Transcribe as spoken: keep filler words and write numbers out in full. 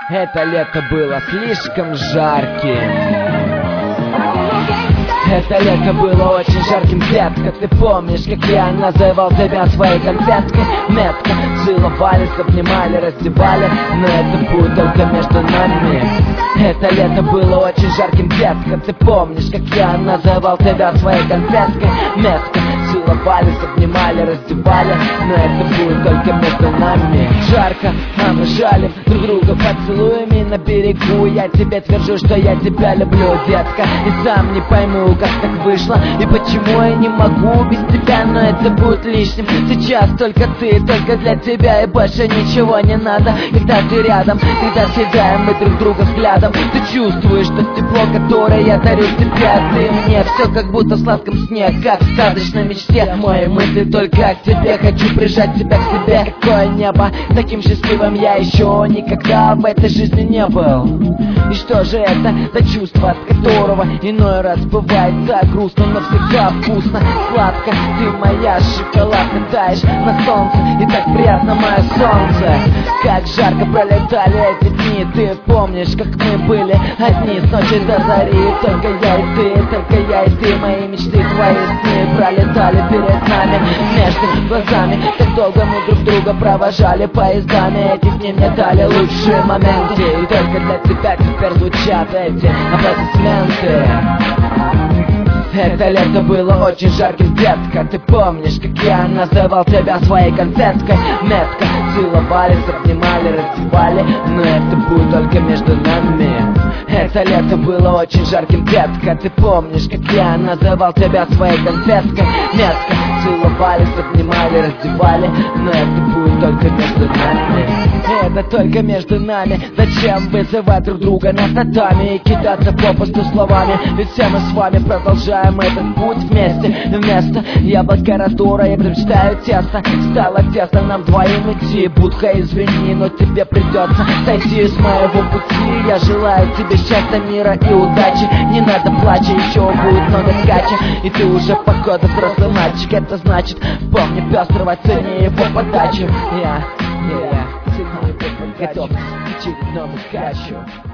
Это лето было слишком жарким. Это лето было очень жарким, детка. Ты помнишь, как я называл тебя своей конфеткой? Метко целовались, обнимали, раздевали, но это будет только между нами. Это лето было очень жарким, детка. Ты помнишь, как я называл тебя своей конфеткой? Метко целовались, обнимали, раздевали, но это будет только между нами. Жарко, а мы жалим друг друга поцелуями на берегу. Я тебе твержу, что я тебя люблю, детка, и сам не пойму, как так вышло и почему я не могу без тебя, но это будет лишним. Сейчас только ты, только для тебя, и больше ничего не надо. Когда ты рядом, когда съедаем мы друг друга взглядом, ты чувствуешь то тепло, которое я дарю тебе, а ты мне все как будто в сладком сне, как в сказочной мечте. Мои мысли только к тебе, хочу прижать тебя к себе. Какое небо, таким счастливым я еще никогда в этой жизни не был. И что же это за чувство, от которого иной раз бывает так грустно, но всегда вкусно, сладко. Ты моя шоколадка, таешь на солнце, и так приятно, мое солнце. Как жарко пролетали эти дни, ты помнишь, как мы были одни с ночи до зари. Только я и ты, только я и ты, мои мечты, твои сны пролетали перед нами, между глазами. Так долго мы друг друга провожали поездами, эти дни мне дали лучшие моменты, и только для тебя теперь звучат эти аплодисменты. Это лето было очень жарким, детка. Ты помнишь, как я называл тебя своей конфеткой? Метко целовались, обнимали, раздевали, но это будет только между нами. Это лето было очень жарким, детка. Ты помнишь, как я называл тебя своей конфеткой? Метко целовались, обнимали, раздевали, но это будет только между нами. Это только между нами. Зачем вызывать друг друга на татами и кидаться попусту словами? Ведь все мы с вами продолжаем этот путь вместе. Вместо яблока раздора я предпочитаю тесто. Стало тесно нам двоим идти. Будка, извини, но тебе придется сойти с моего пути. Я желаю тебе счастья, мира и удачи. Не надо плача, еще будет много скача. И ты уже походу взрослый мальчик. Это значит, помни пестрого, цени его подачу. Я, я, я готов к очередному скачу.